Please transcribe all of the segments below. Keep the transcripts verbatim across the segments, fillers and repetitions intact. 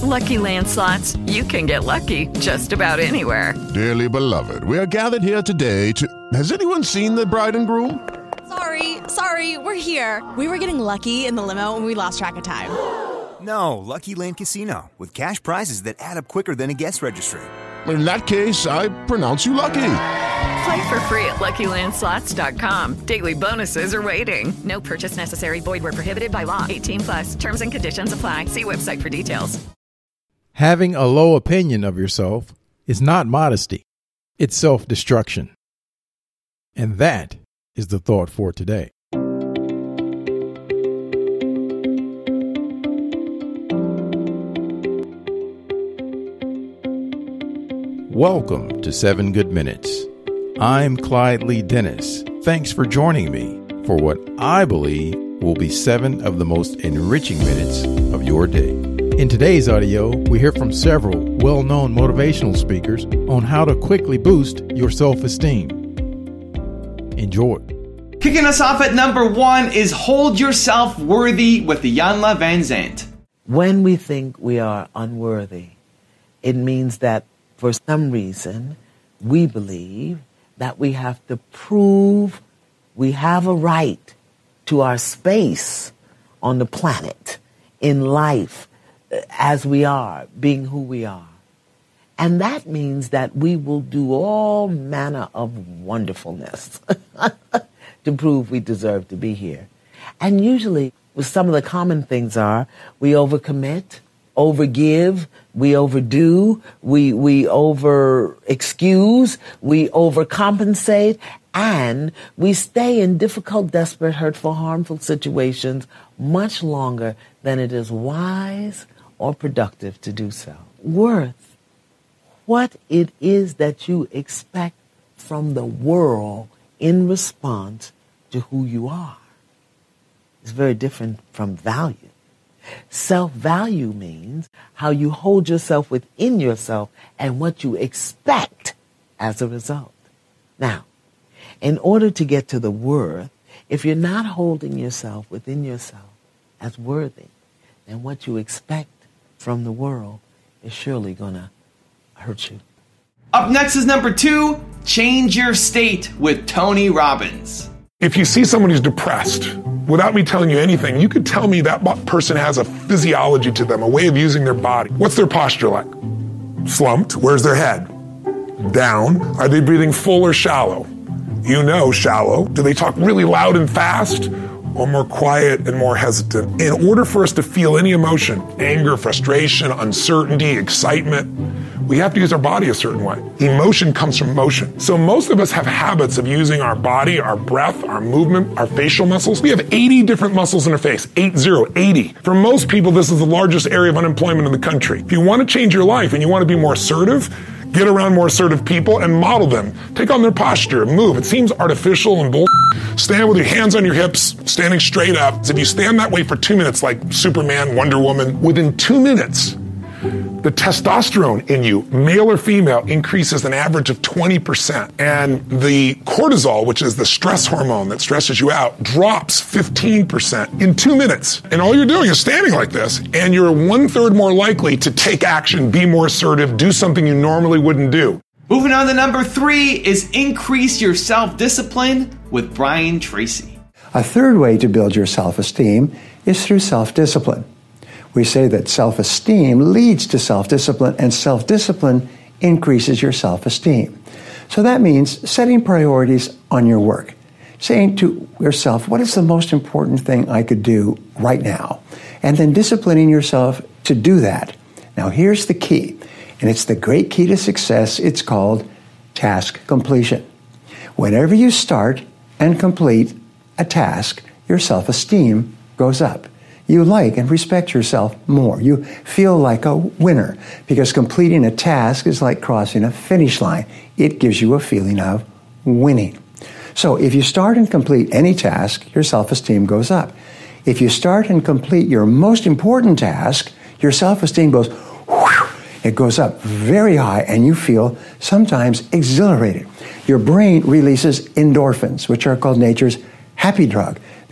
Lucky Land Slots, you can get lucky just about anywhere. Dearly beloved, we are gathered here today to... Has anyone seen the bride and groom? Sorry, sorry, we're here. We were getting lucky in the limo and we lost track of time. No, Lucky Land Casino, with cash prizes that add up quicker than a guest registry. In that case, I pronounce you lucky. Play for free at Lucky Land Slots dot com. Daily bonuses are waiting. No purchase necessary. Void where prohibited by law. eighteen plus. Terms and conditions apply. See website for details. Having a low opinion of yourself is not modesty. It's self-destruction. And that is the thought for today. Welcome to Seven Good Minutes. I'm Clyde Lee Dennis. Thanks for joining me for what I believe will be seven of the most enriching minutes of your day. In today's audio, we hear from several well-known motivational speakers on how to quickly boost your self-esteem. Enjoy. Kicking us off at number one is Hold Yourself Worthy with Iyanla Vanzant. When we think we are unworthy, it means that for some reason, we believe that we have to prove we have a right to our space on the planet, in life, as we are, being who we are. And that means that we will do all manner of wonderfulness to prove we deserve to be here. And usually, some of the common things are we overcommit, overgive, we overdo, we we over excuse, we overcompensate, and we stay in difficult, desperate, hurtful, harmful situations much longer than it is wise or productive to do so. Worth, what it is that you expect from the world in response to who you are, is very different from value. Self-value means how you hold yourself within yourself and what you expect as a result. Now, in order to get to the worth, if you're not holding yourself within yourself as worthy, then what you expect from the world is surely going to hurt you. Up next is number two, Change Your State with Tony Robbins. If you see someone who's depressed, without me telling you anything, you could tell me that person has a physiology to them, a way of using their body. What's their posture like? Slumped. Where's their head? Down. Are they breathing full or shallow? You know shallow. Do they talk really loud and fast, or more quiet and more hesitant? In order for us to feel any emotion, anger, frustration, uncertainty, excitement, we have to use our body a certain way. Emotion comes from motion. So most of us have habits of using our body, our breath, our movement, our facial muscles. We have eighty different muscles in our face. Eight zero, eighty. For most people, this is the largest area of unemployment in the country. If you want to change your life and you want to be more assertive, get around more assertive people and model them. Take on their posture, move. It seems artificial and bull. Stand with your hands on your hips, standing straight up. So if you stand that way for two minutes like Superman, Wonder Woman, within two minutes, the testosterone in you, male or female, increases an average of twenty percent. And the cortisol, which is the stress hormone that stresses you out, drops fifteen percent in two minutes. And all you're doing is standing like this, and you're one third more likely to take action, be more assertive, do something you normally wouldn't do. Moving on to number three is Increase Your Self-Discipline with Brian Tracy. A third way to build your self-esteem is through self-discipline. We say that self-esteem leads to self-discipline, and self-discipline increases your self-esteem. So that means setting priorities on your work, saying to yourself, what is the most important thing I could do right now? And then disciplining yourself to do that. Now here's the key, and it's the great key to success. It's called task completion. Whenever you start and complete a task, your self-esteem goes up. You like and respect yourself more. You feel like a winner because completing a task is like crossing a finish line. It gives you a feeling of winning. So if you start and complete any task, your self-esteem goes up. If you start and complete your most important task, your self-esteem goes, whew, it goes up very high, and you feel sometimes exhilarated. Your brain releases endorphins, which are called nature's happy drug.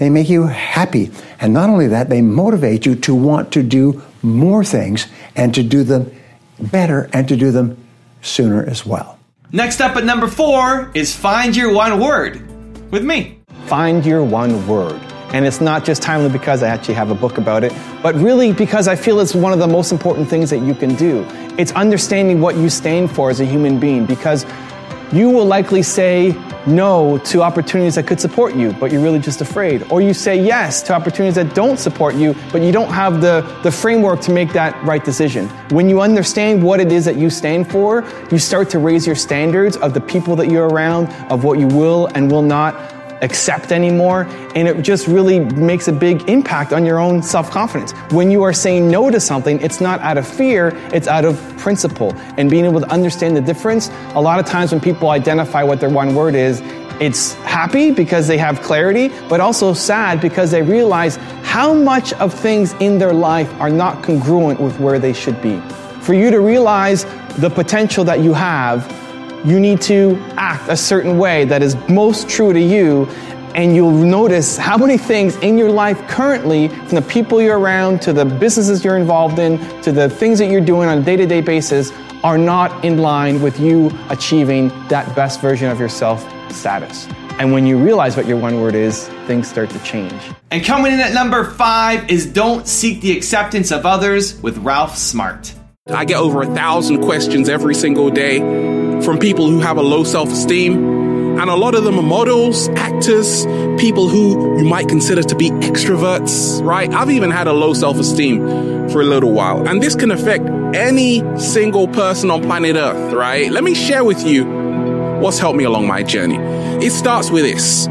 They make you happy. And not only that, they motivate you to want to do more things and to do them better and to do them sooner as well. Next up at number four is Find Your One Word with me. Find your one word. And it's not just timely because I actually have a book about it, but really because I feel it's one of the most important things that you can do. It's understanding what you stand for as a human being, because you will likely say no to opportunities that could support you, but you're really just afraid. Or you say yes to opportunities that don't support you, but you don't have the, the framework to make that right decision. When you understand what it is that you stand for, you start to raise your standards of the people that you're around, of what you will and will not accept anymore, and it just really makes a big impact on your own self-confidence. When you are saying no to something, it's not out of fear, it's out of principle. And being able to understand the difference, a lot of times when people identify what their one word is, it's happy because they have clarity, but also sad because they realize how much of things in their life are not congruent with where they should be. For you to realize the potential that you have, you need to act a certain way that is most true to you, and you'll notice how many things in your life currently, from the people you're around, to the businesses you're involved in, to the things that you're doing on a day-to-day basis, are not in line with you achieving that best version of yourself status. And when you realize what your one word is, things start to change. And coming in at number five is Don't Seek the Acceptance of Others with Ralph Smart. I get over a thousand questions every single day from people who have a low self-esteem. And a lot of them are models, actors, people who you might consider to be extroverts, right? I've even had a low self-esteem for a little while. And this can affect any single person on planet Earth, right? Let me share with you what's helped me along my journey. It starts with this.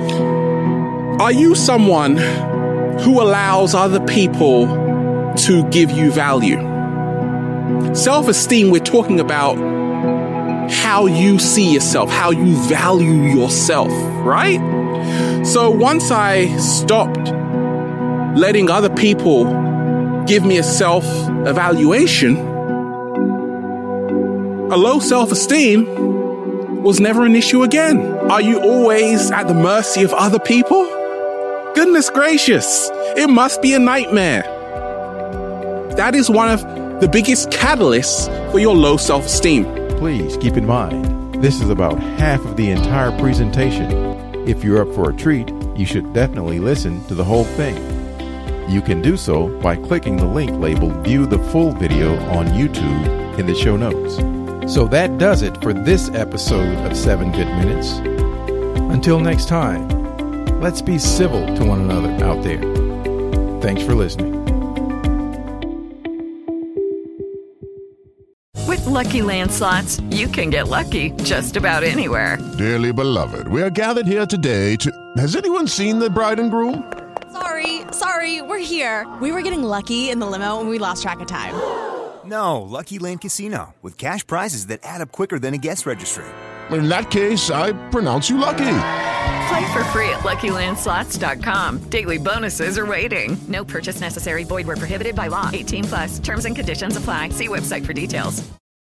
Are you someone who allows other people to give you value? Self-esteem, we're talking about how you see yourself, how you value yourself, right? So once I stopped letting other people give me a self-evaluation, a low self-esteem was never an issue again. Are you always at the mercy of other people? Goodness gracious, it must be a nightmare. That is one of the biggest catalysts for your low self-esteem. Please keep in mind, this is about half of the entire presentation. If you're up for a treat, you should definitely listen to the whole thing. You can do so by clicking the link labeled View the Full Video on YouTube in the show notes. So that does it for this episode of seven Good Minutes. Until next time, let's be civil to one another out there. Thanks for listening. With Lucky Land Slots, you can get lucky just about anywhere. Dearly beloved, we are gathered here today to... Has anyone seen the bride and groom? Sorry, sorry, we're here. We were getting lucky in the limo and we lost track of time. No, Lucky Land Casino, with cash prizes that add up quicker than a guest registry. In that case, I pronounce you lucky. Play for free at Lucky Land Slots dot com. Daily bonuses are waiting. No purchase necessary. Void where prohibited by law. eighteen plus. Terms and conditions apply. See website for details.